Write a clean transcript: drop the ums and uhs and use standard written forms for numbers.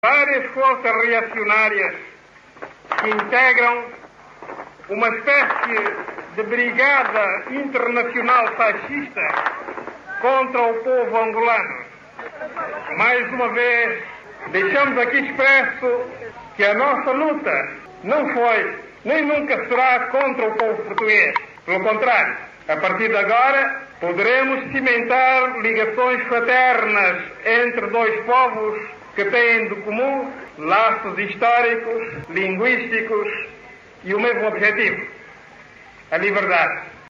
Várias forças reacionárias que integram uma espécie de brigada internacional fascista contra o povo angolano. Mais uma vez, deixamos aqui expresso que a nossa luta não foi, nem nunca será contra o povo português. Pelo contrário, a partir de agora, poderemos cimentar ligações fraternas entre dois povos que têm de comum laços históricos, linguísticos e o mesmo objetivo: a liberdade.